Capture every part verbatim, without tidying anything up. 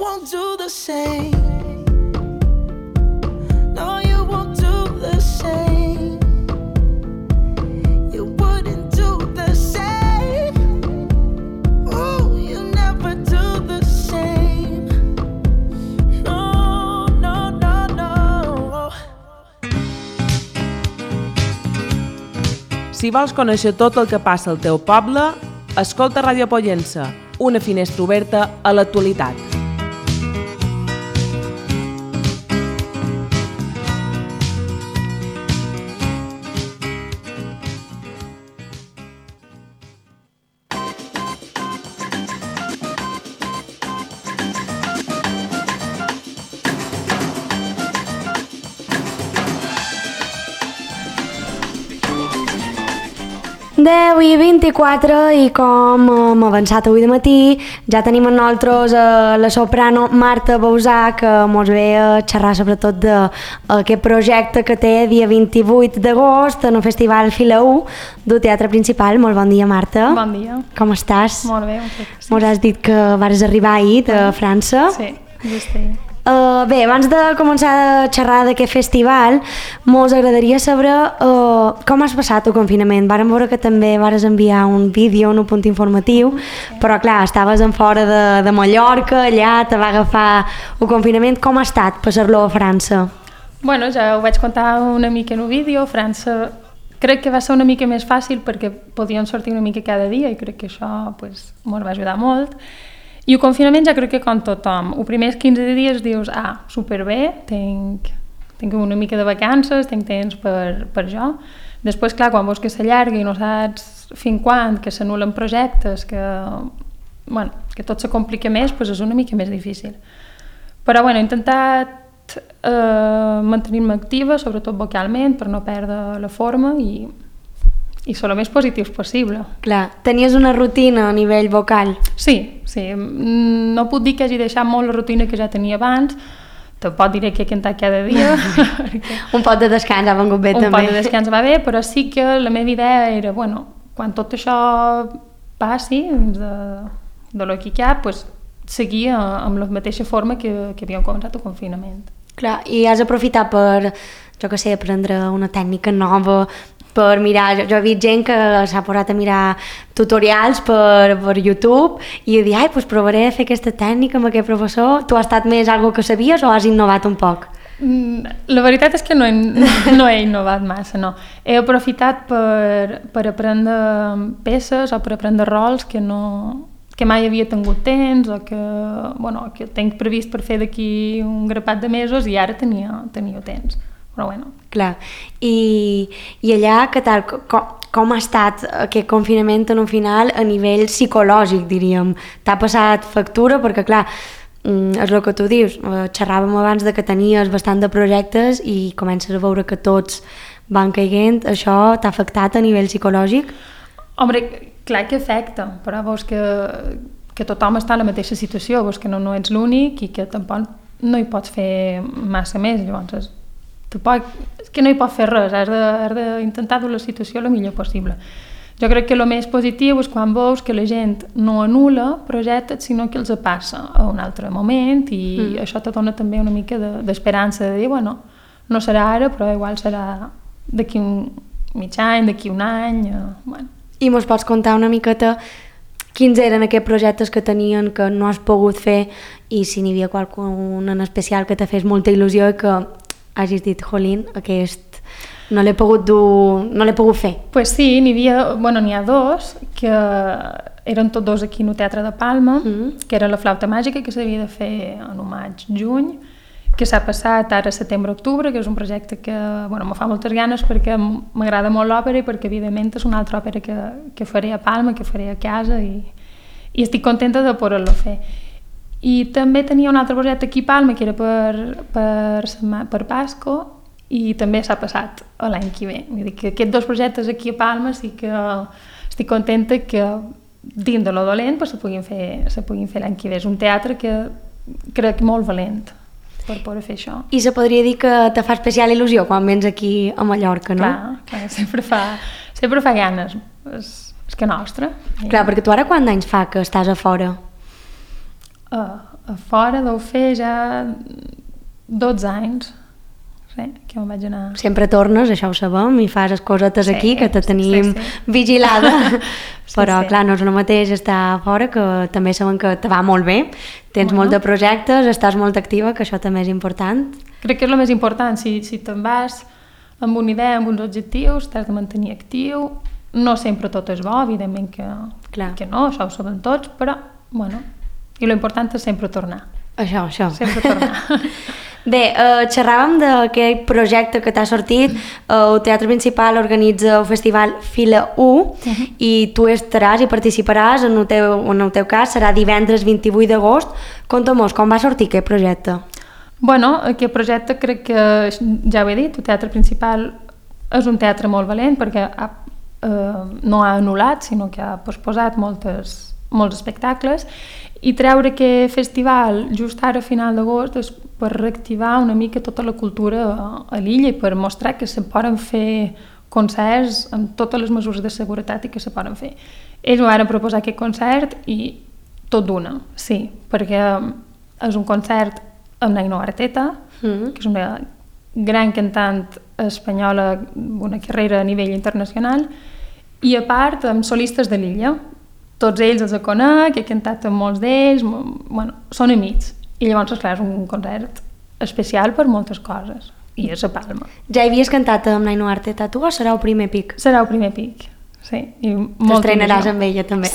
won't do the same. No, you won't do the same. You wouldn't do the same. Oh, you never do the same. No, no, no, no. Si vols conèixer tot el que passa al teu poble, escolta Ràdio Pollença, una finestra oberta a l'actualitat. deu i vint-i-quatre i com hem avançat avui de matí ja tenim amb nosaltres eh, la soprano Marta Bausà, que mos ve a xerrar sobretot d'aquest projecte que té dia vint-i-vuit d'agost en el Festival Fila u del Teatre Principal. Molt bon dia, Marta. Bon dia. Com estàs? Molt bé, sí. Mos has dit que vas arribar ahir de França. Sí, just ahir. Uh, bé, abans de començar a xerrar d'aquest festival, mos agradaria saber uh, com has passat el confinament. Vàrem veure que també vares enviar un vídeo, un punt informatiu, però clar, estaves en fora de, de Mallorca, allà te va agafar el confinament. Com ha estat passar-lo a França? Bueno, ja ho vaig contar una mica en el vídeo. França crec que va ser una mica més fàcil perquè podíem sortir una mica cada dia i crec que això pues, ens va ajudar molt. I el confinament ja crec que com tothom, els primers quinze dies dius, ah, superbé, tinc, tinc una mica de vacances, tinc temps per, per jo. Després, clar, quan veus que s'allarga i no saps fins quan, que s'anulen projectes, que, bueno, que tot se complica més, doncs és una mica més difícil. Però bueno, he intentat eh, mantenir-me activa, sobretot vocalment, per no perdre la forma i... i ser el més positius possible. Clar, tenies una rutina a nivell vocal? Sí, sí. No puc dir que hagi deixat molt la rutina que ja tenia abans, tampoc diré que he cantat cada dia. Un pot de descans ha vengut bé un també. Un pot de descans va bé, però sí que la meva idea era, bueno, quan tot això passi, de, de lo que hi ha, pues, seguir amb la mateixa forma que, que havíem començat el confinament. Clar, i has aprofitat per, jo què sé, aprendre una tècnica nova, per mirar, jo, jo he vist gent que s'ha posat a mirar tutorials per, per YouTube i dir, ai, doncs provaré a fer aquesta tècnica amb aquest professor. Tu has estat més algo que sabies o has innovat un poc? La veritat és que no he, no he innovat massa, no. He aprofitat per, per aprendre peces o per aprendre rols que, no, que mai havia tingut temps o que, bueno, que tenc previst per fer d'aquí un grapat de mesos i ara tenia, tenia temps. Però bueno. Clar, i, i allà, què tal, com, com ha estat aquest confinament en un final a nivell psicològic, diríem? T'ha passat factura? Perquè clar, és el que tu dius, xerràvem abans de que tenies bastant de projectes i comences a veure que tots van caiguent, això t'ha afectat a nivell psicològic? Home, clar que afecta, però veus que, que tothom està en la mateixa situació, veus que no, no ets l'únic i que tampoc no hi pots fer massa més, llavors tampoc, és que no hi pots fer res, has d'intentar dur la situació el millor possible. Jo crec que el més positiu és quan veus que la gent no anul·la projectes, sinó que els passa a un altre moment i mm. això te dona també una mica d'esperança de dir, bueno, no serà ara, però igual serà d'aquí un mig any, d'aquí un any, eh, bueno. I mos pots contar una miqueta quins eren aquests projectes que tenien que no has pogut fer i si n'hi havia qualcun en especial que te fes molta il·lusió i que hagis dit, jolín, aquest no l'he pogut dur, no l'he pogut fer. Pues sí, n'hi havia, bueno, n'hi ha dos, que eren tots dos aquí al Teatre de Palma, mm. que era la flauta màgica, que s'havia de fer en un maig-juny, que s'ha passat ara a setembre-octubre, que és un projecte que, bueno, me fa moltes ganes perquè m'agrada molt l'òpera i perquè, evidentment, és una altra òpera que, que faré a Palma, que faré a casa i, i estic contenta de poder-lo fer. I també tenia un altre projecte aquí a Palma, que era per, per, per Pasco, i també s'ha passat l'any que ve. Vull dir que aquests dos projectes aquí a Palma sí que estic contenta que dins de lo dolent pues, se puguin fer, se puguin fer l'any que ve. És un teatre que crec molt valent per poder fer això. I se podria dir que te fa especial il·lusió quan vens aquí a Mallorca, no? Clar, clar sempre, fa, sempre fa ganes. És, és que nostra. Clar, perquè tu ara quants anys fa que estàs a fora? Uh, a fora deu fer ja dotze anys. Sí, que me'n vaig anar... Sempre tornes, això ho sabem, i fas les cosetes Sí, aquí, que te tenim sí, sí. vigilada. Sí, Però, sí. clar, no és el mateix estar fora, que també sabem que te va molt bé, tens Bueno. molts de projectes, estàs molt activa, que això també és important. Crec que és el més important. Si, si te'n vas amb una idea, amb uns objectius, t'has de mantenir actiu. No sempre tot és bo, evidentment que, Clar. que no, això ho sabem tots, però, bueno, i l'important és sempre tornar. Això, això. Sempre tornar. Bé, eh, xerràvem d'aquell projecte que t'ha sortit, eh, el Teatre Principal organitza el festival Fila u uh-huh. i tu estaràs i participaràs, en el teu, en el teu cas serà divendres vint-i-vuit d'agost. Conta-mos, com va sortir aquest projecte? Bueno, aquest projecte crec que, ja ho he dit, el Teatre Principal és un teatre molt valent perquè ha, eh, no ha anul·lat, sinó que ha posposat moltes, molts espectacles, i treure aquest festival just ara a final d'agost és per reactivar una mica tota la cultura a l'illa i per mostrar que se poden fer concerts amb totes les mesures de seguretat i que se poden fer. Ells m'ho van proposar aquest concert i tot d'una, sí, perquè és un concert amb Naino Arteta, mm. que és una gran cantant espanyola amb una carrera a nivell internacional, i a part amb solistes de l'illa. Tots ells els conec, he cantat amb molts d'ells, bueno, són amics. I llavors, esclar, és un concert especial per moltes coses. I és a Palma. Ja hi havies cantat amb Naino Arteta tu o serà el primer pic? Serà el primer pic, sí. T'estrenaràs amb ella també.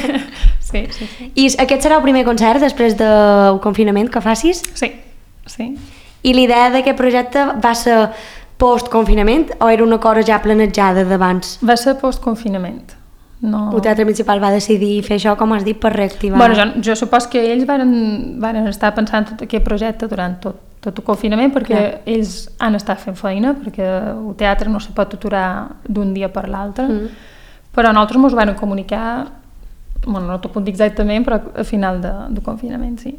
Sí, sí, sí. I aquest serà el primer concert després del confinament que facis? Sí, sí. I l'idea d'aquest projecte va ser post-confinament o era una cosa ja planejada d'abans? Va ser post-confinament. No. El Teatre Principal va decidir fer això, com has dit, per reactivar... Bueno, jo, jo supos que ells van, van estar pensant tot aquest projecte durant tot, tot el confinament perquè Clar. ells han estat fent feina, perquè el teatre no se pot aturar d'un dia per l'altre, mm. però nosaltres ens ho van comunicar, bueno, no t'ho puc dir exactament, però a final de, de confinament, sí.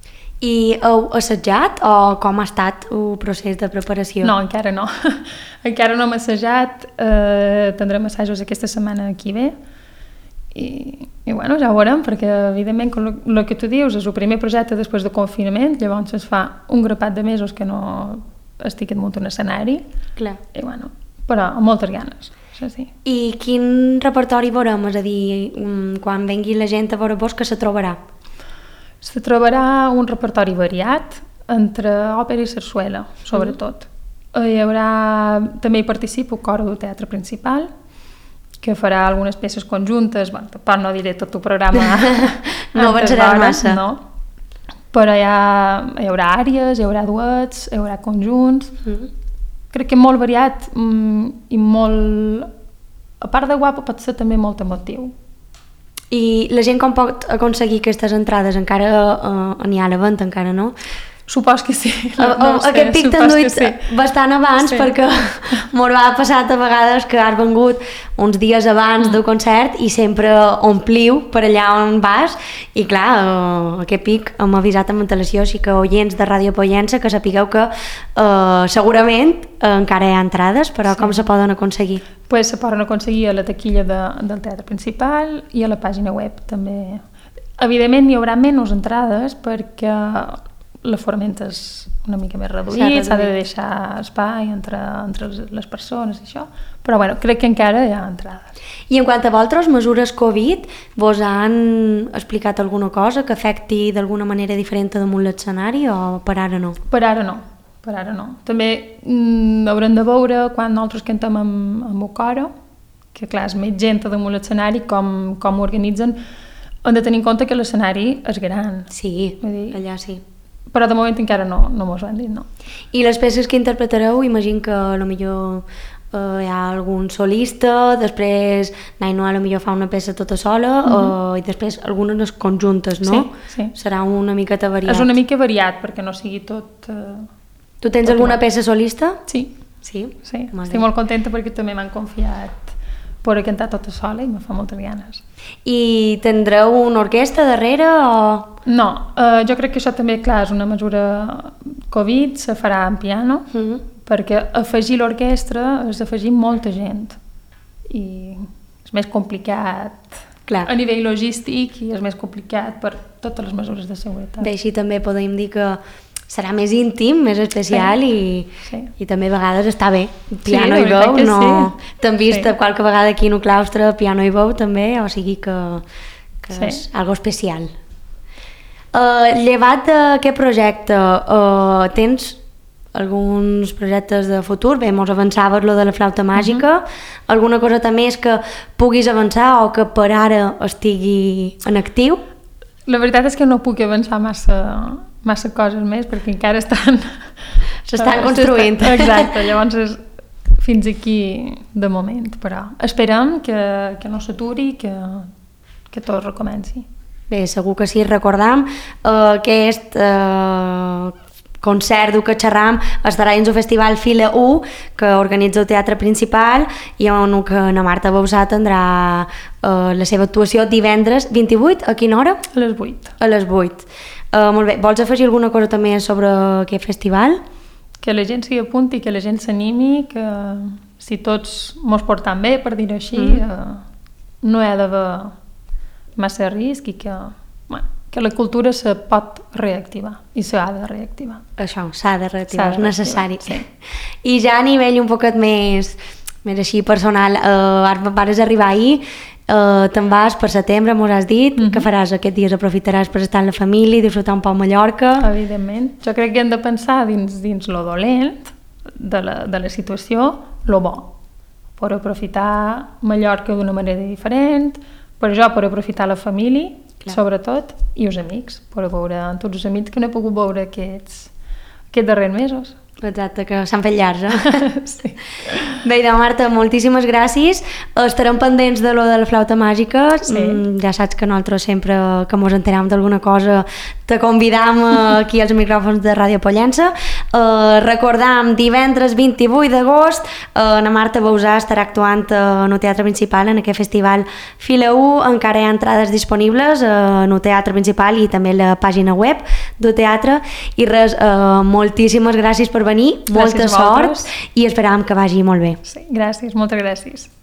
I heu assajat o com ha estat el procés de preparació? No, encara no. Encara no hem assajat. Eh, tindrem assajos aquesta setmana aquí bé. I, i bueno, ja ho veurem, perquè evidentment el que tu dius és el primer projecte després del confinament, llavors es fa un grapat de mesos que no estic en un escenari. Clar. I bueno, però amb moltes ganes. Sí, sí. I quin repertori veurem? És a dir, quan vengui la gent a veure vos, que se trobarà? Se trobarà un repertori variat entre òpera i sarsuela, sobretot. Mm. Hi haurà, també hi participa el cor del Teatre Principal, que farà algunes peces conjuntes, bueno, tampoc no diré tot el programa no avançarà massa. No. Però hi, ha, hi haurà àries, hi haurà duets, hi haurà conjunts. Mm. Crec que molt variat mm, i molt... A part de guapo pot ser també molt emotiu. I la gent com pot aconseguir aquestes entrades? Encara uh, n'hi ha a la venda, encara no? Supos que sí. No, no sé, aquest pic t'han duit sí. bastant abans sí. perquè m'ho ha passat a vegades que has vengut uns dies abans mm. del concert i sempre ompliu per allà on vas i clar, uh, aquest pic hem avisat amb antelació, així que oients de Ràdio Pollença que sapigueu que uh, segurament uh, encara hi ha entrades, però sí. com se poden aconseguir? Pues se poden aconseguir a la taquilla de, del Teatre Principal i a la pàgina web també. Evidentment hi haurà menys entrades perquè l'aforament és una mica més reduït, s'ha de deixar espai entre, entre les persones i això, però bueno, crec que encara hi ha entrades. I en quant a vosaltres, mesures Covid, vos han explicat alguna cosa que afecti d'alguna manera diferent damunt l'escenari o per ara no? Per ara no, per ara no. També mm, haurem de veure quan nosaltres cantem amb, amb el coro, que clar, és més gent damunt l'escenari, com, com ho organitzen, hem de tenir en compte que l'escenari és gran. Sí, dir, allà sí. Però de moment encara no, no mos ho han dit, no. I les peces que interpretareu, imagino que potser eh, hi ha algun solista, després Naino a lo millor fa una peça tota sola, mm-hmm. eh, i després algunes conjuntes, no? Sí, sí. Serà una miqueta variat. És una mica variat, perquè no sigui tot... Eh, tu tens tot alguna igual. peça solista? Sí. Sí? Sí, molt estic bé. Molt contenta perquè també m'han confiat per cantar tota sola i me fa moltes ganes. I tindreu una orquestra darrere o...? No, eh, jo crec que això també, clar, és una mesura Covid, se farà en piano, mm-hmm. perquè afegir l'orquestra és afegir molta gent i és més complicat Clar. a nivell logístic i és més complicat per totes les mesures de seguretat. Bé, així també podem dir que serà més íntim, més especial Sí. i, Sí. i també a vegades està bé. Piano la i veritat veu, que no... sí. T'hem vist Sí. qualque vegada aquí en un claustre, piano i veu també, o sigui que, que Sí. és algo especial. Uh, llevat d'aquest projecte, uh, tens alguns projectes de futur? Bé, mos avançaves lo de la flauta màgica. Uh -huh. Alguna cosa més que puguis avançar o que per ara estigui en actiu? La veritat és que no puc avançar massa, massa coses més perquè encara estan... S'estan construint. Exacte, llavors és fins aquí de moment, però esperem que, que no s'aturi, que, que tot recomenci. Bé, segur que sí, recordam uh, aquest uh, concert du que xerram estarà dins el Festival Fila u que organitza el Teatre Principal i on que na Marta Bausà tindrà uh, la seva actuació divendres vint-i-vuit, a quina hora? A les vuit. A les vuit. Uh, molt bé, vols afegir alguna cosa també sobre aquest festival? Que la gent s'hi apunti, que la gent s'animi, que si tots mos portam bé, per dir-ho així, mm. eh, no hi ha d'haver massa risc i que, bueno, que la cultura se pot reactivar i s'ha de reactivar. Això, s'ha de reactivar, S'ha és de necessari. reactivar, I ja a nivell un poquet més, més així personal, eh, ara vas arribar ahir, eh, te'n vas per setembre, mos has dit, mm -hmm. que faràs aquests dies, aprofitaràs per estar amb la família i disfrutar un poc a Mallorca. Evidentment. Jo crec que hem de pensar dins, dins lo dolent de la, de la situació, lo bo. Per aprofitar Mallorca d'una manera diferent, per jo, per aprofitar la família, clar, sobretot, i els amics, per veure tots els amics que no he pogut veure aquests, aquests darrers mesos. Exacte, que s'han fet llargs, eh? Sí. Bé, doncs, Marta, moltíssimes gràcies. Estarem pendents de lo de la flauta màgica. Sí. Mm, ja saps que nosaltres sempre que mos enteram d'alguna cosa te convidam aquí als micròfons de Ràdio Pollença. Uh, recordam, divendres vint-i-vuit d'agost, uh, na Marta Bausà estarà actuant uh, en el Teatre Principal en aquest festival Fila u. Encara hi ha entrades disponibles uh, en el Teatre Principal i també la pàgina web del teatre. I res, uh, moltíssimes gràcies per venir, molta Gràcies a sort vosaltres. i esperàvem que vagi molt bé. Sí, gràcies, moltes gràcies.